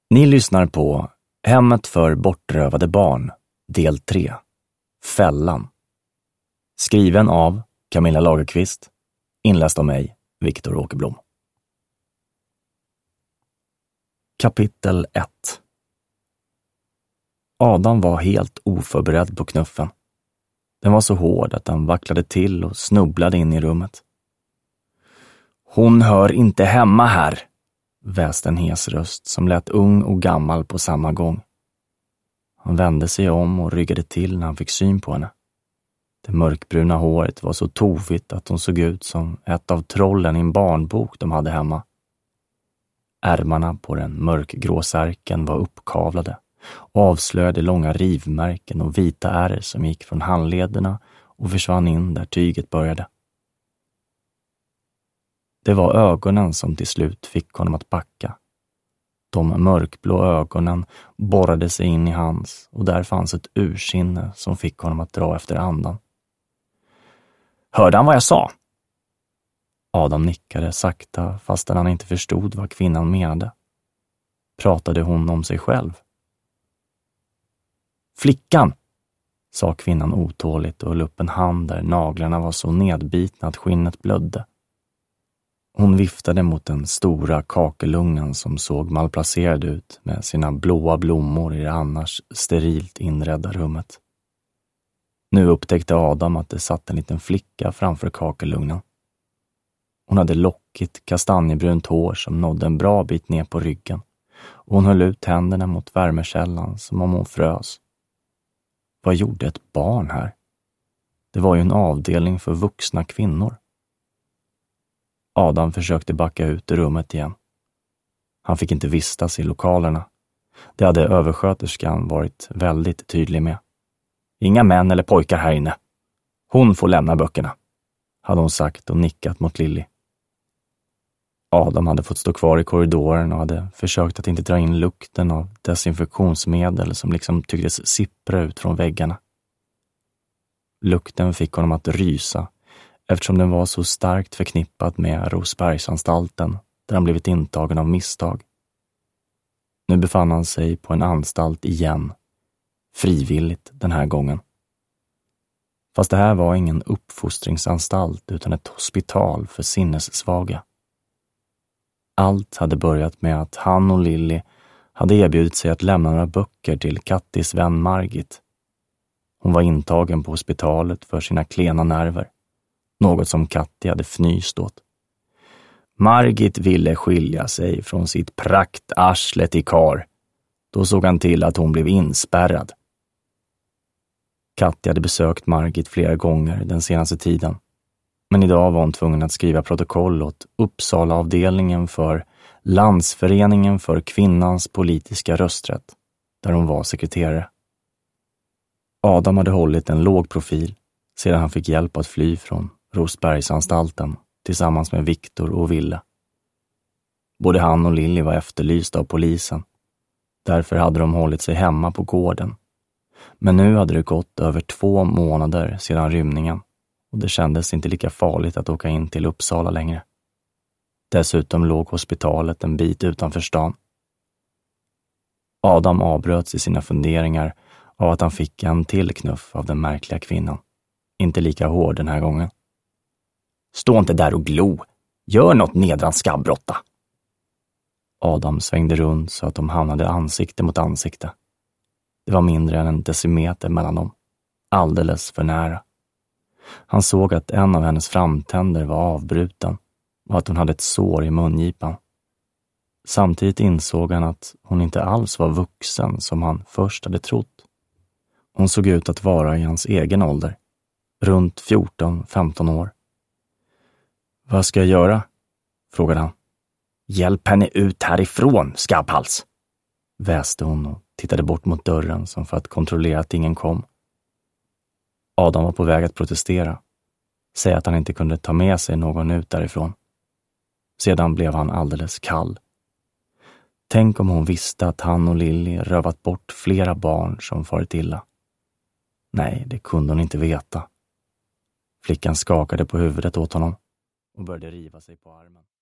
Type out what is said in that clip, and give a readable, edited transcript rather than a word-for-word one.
Ni lyssnar på Hemmet för bortrövade barn, del 3, Fällan. Skriven av Camilla Lagerqvist, inläst av mig, Viktor Åkerblom. Kapitel 1. Adam var helt oförberedd på knuffen. Den var så hård att han vacklade till och snubblade in i rummet. Hon hör inte hemma här, väste en hes röst som lät ung och gammal på samma gång. Han vände sig om och ryggade till när han fick syn på henne. Det mörkbruna håret var så tovigt att hon såg ut som ett av trollen i en barnbok de hade hemma. Ärmarna på den mörkgrå särken var uppkavlade och avslöjade långa rivmärken och vita ärr som gick från handlederna och försvann in där tyget började. Det var ögonen som till slut fick honom att backa. De mörkblå ögonen borrade sig in i hans och där fanns ett ursinne som fick honom att dra efter andan. Hörde han vad jag sa? Adam nickade sakta fastän han inte förstod vad kvinnan menade. Pratade hon om sig själv? Flickan, sa kvinnan otåligt och höll upp en hand där naglarna var så nedbitna att skinnet blödde. Hon viftade mot den stora kakelugnen som såg malplacerad ut med sina blåa blommor i det annars sterilt inredda rummet. Nu upptäckte Adam att det satt en liten flicka framför kakelugnen. Hon hade lockigt kastanjebrunt hår som nådde en bra bit ner på ryggen och hon höll ut händerna mot värmekällan som om hon frös. Vad gjorde ett barn här? Det var ju en avdelning för vuxna kvinnor. Adam försökte backa ut ur rummet igen. Han fick inte vistas i lokalerna. Det hade översköterskan varit väldigt tydlig med. Inga män eller pojkar här inne. Hon får lämna böckerna, hade hon sagt och nickat mot Lilly. Adam hade fått stå kvar i korridoren och hade försökt att inte dra in lukten av desinfektionsmedel som liksom tycktes sippra ut från väggarna. Lukten fick honom att rysa eftersom den var så starkt förknippad med Rosbergsanstalten där han blivit intagen av misstag. Nu befann han sig på en anstalt igen, frivilligt den här gången. Fast det här var ingen uppfostringsanstalt utan ett hospital för sinnessvaga. Allt hade börjat med att han och Lilly hade erbjudit sig att lämna några böcker till Kattis vän Margit. Hon var intagen på hospitalet för sina klena nerver. Något som Katti hade fnyst åt. Margit ville skilja sig från sitt praktarslet i kar. Då såg han till att hon blev inspärrad. Katti hade besökt Margit flera gånger den senaste tiden. Men idag var hon tvungen att skriva protokoll åt Uppsala-avdelningen för Landsföreningen för kvinnans politiska rösträtt, där hon var sekreterare. Adam hade hållit en låg profil sedan han fick hjälp att fly från Rosbergsanstalten tillsammans med Viktor och Ville. Både han och Lilly var efterlysta av polisen. Därför hade de hållit sig hemma på gården. Men nu hade det gått över 2 månader sedan rymningen och det kändes inte lika farligt att åka in till Uppsala längre. Dessutom låg hospitalet en bit utanför stan. Adam avbröts i sina funderingar av att han fick en till knuff av den märkliga kvinnan. Inte lika hård den här gången. Stå inte där och glo. Gör något nedran skabbrotta. Adam svängde runt så att de hamnade ansikte mot ansikte. Det var mindre än en decimeter mellan dem. Alldeles för nära. Han såg att en av hennes framtänder var avbruten och att hon hade ett sår i mungipan. Samtidigt insåg han att hon inte alls var vuxen som han först hade trott. Hon såg ut att vara i hans egen ålder. Runt 14-15 år. Vad ska jag göra? Frågade han. Hjälp henne ut härifrån, skabbhals! Väste hon och tittade bort mot dörren som för att kontrollera att ingen kom. Adam var på väg att protestera. Säga att han inte kunde ta med sig någon ut därifrån. Sedan blev han alldeles kall. Tänk om hon visste att han och Lilly rövat bort flera barn som farit illa. Nej, det kunde hon inte veta. Flickan skakade på huvudet åt honom och började riva sig på armen.